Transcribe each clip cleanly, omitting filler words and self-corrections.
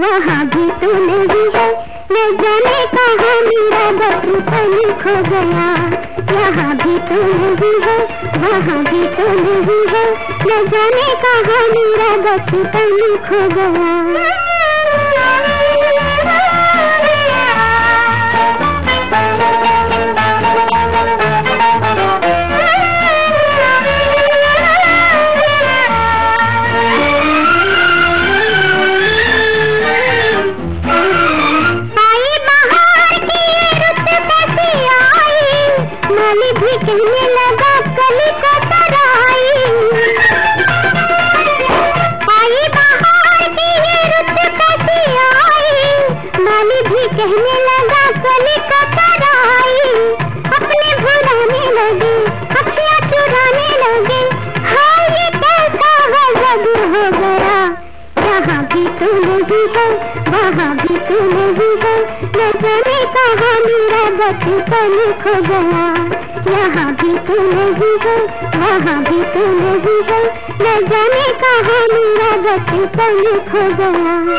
यहाँ भी तो नहीं है, न जाने कहाँ मेरा बचपन खो गया। यहाँ भी तो नहीं है, वहाँ भी तो नहीं है, न जाने कहाँ मेरा बचपन खो गया। भी कहने लगा कली को तराई, आई बहार की ये रुत कैसी आई। माली भी कहने लगा कली को तराई, अपने भुलाने लगे, अखियां चुराने लगे। हाँ ये कैसा गजब हो गया। यहाँ भी तो नहीं है, वहाँ भी तो नहीं है, न जाने कहाँ मेरा बचपन खो गया। यहाँ भी तो नहीं है, वहाँ भी तो नहीं है, न जाने कहाँ मेरा बचपन खो गया।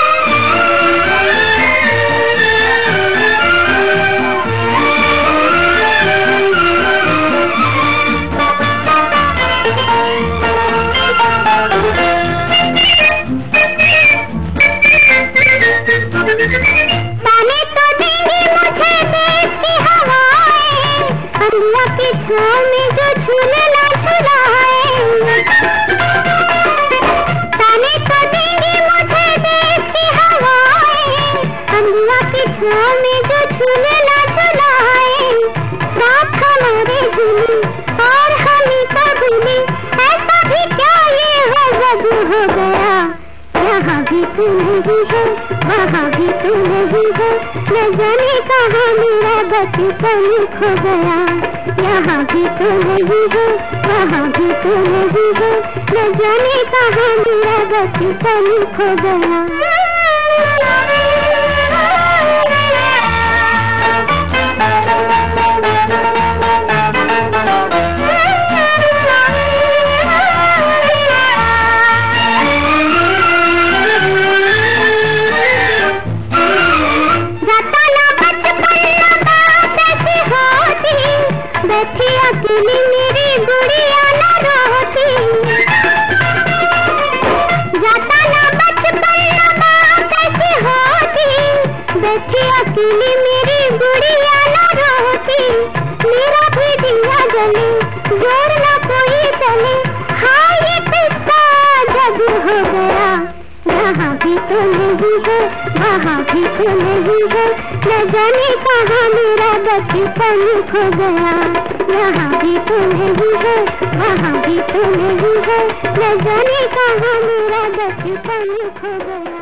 अल्लाह की छाँव में जो झूले ना झुलाए, ताने तो देंगे मुझे देश की हवाएं। अल्लाह की छाँव में जो झूले ना झुलाए, साथ हमारे झूले और हमें तो भूले। ऐसा भी क्या ये गजब हो गया। यहाँ भी तो नहीं है, वहाँ भी तो नहीं है, न जाने कहाँ मेरा बचपन खो गया। यहाँ भी तो नहीं है, वहाँ भी तो नहीं है, न जाने कहाँ मेरा बचपन खो गया। बैठी अकेली मेरी गुड़िया न रोती, जाता ना बचपन ना बात कैसी होती। बैठी अकेली मेरी गुड़िया न रोती, मेरा भी दिया जले, जोर न कोई चले। हाँ ये किस्सा जब हो गया। यहाँ भी तो नहीं है, वहाँ भी तो नहीं है, न जाने कहाँ मेरा बचपन खो गया। यहाँ भी तो नहीं है, वहाँ भी तो नहीं है, न जाने कहाँ मेरा बचपन खो गया।